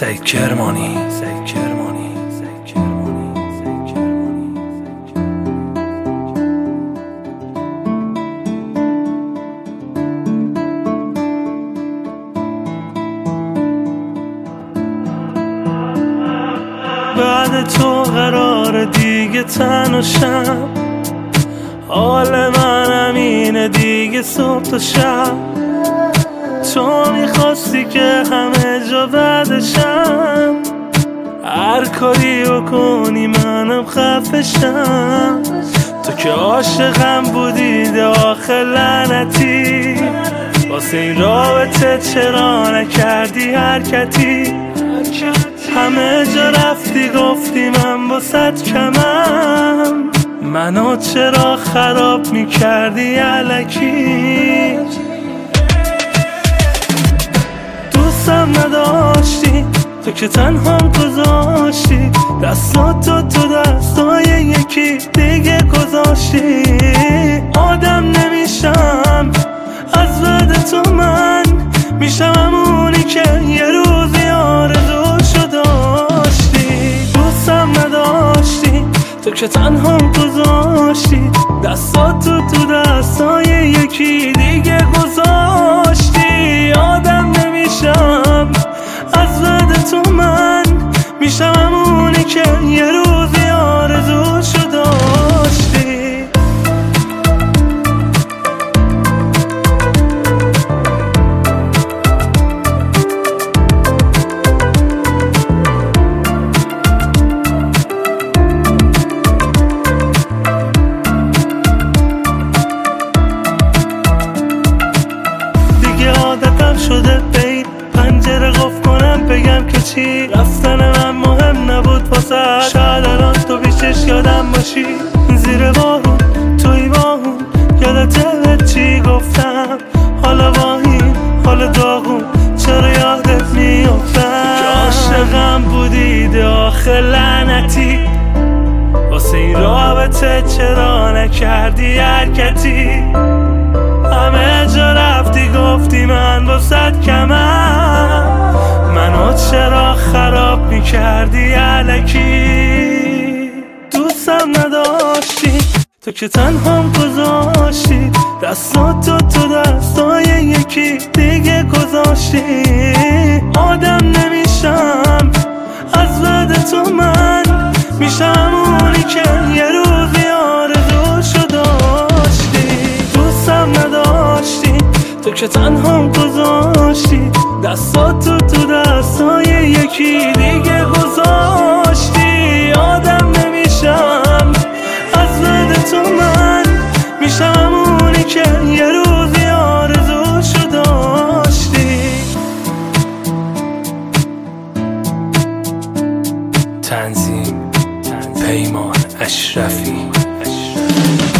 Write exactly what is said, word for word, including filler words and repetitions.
سعید کرمانی سعید کرمانی سعید کرمانی سعید کرمانی بعد تو قرار دیگه تنها شم، حال من همینه دیگه صبح تا شب. تو میخواستی که همه جا بعدشم، هر کاری بکنی منم خفشم. تو که عاشقم بودی داخل لعنتی، واسه این رابطه چرا نکردی حرکتی؟ همه جا رفتی گفتی من باست کمم، منو چرا خراب میکردی الکی؟ دوستم نداشتی تو که تنهام گذاشتی، دستاتو تو دستای یکی دیگه گذاشتی. آدم نمیشم از بعد تو، من میشم همونی که یه روزی آرزوشو داشتی. دوستم نداشتی تو که تنهام گذاشتی، دستاتو تو دستای یکی دیگه گذاشتی. آدم نمیشم از بعد تو، من میشم همونی که یه روزی آرزوشو داشتی. عادتم شده بین پنجره قفل کنم بگم که چی، رفتن من مهم نبود واسه. شاید الان تو بیشش یادم باشی، زیر بارون توی باهون یادت چی گفتم. حالا واهی حالا داغون چرا یادت میافتم که عاشقم بودی داخل لعنتی، واسه این رابطه چرا نکردی حرکتی؟ همه جا رفتی گفتی من باست کمم، منو چرا خراب میکردی الکی؟ دوستم نداشتی تو که تنهام گذاشتی، دستاتو تو دستای یکی دیگه گذاشتی. آدم نمیشم از بعد تو، من میشم اونی که یه روزی آرزوشو داشتی. دوستم نداشتی تو که تنهام گذاشتی، دستاتو تو دستای یکی دیگه گذاشتی. آدم نمیشم از بعد تو، من میشم اونی که یه روزی آرزوشو داشتی. تنظیم پیمان اشرفی.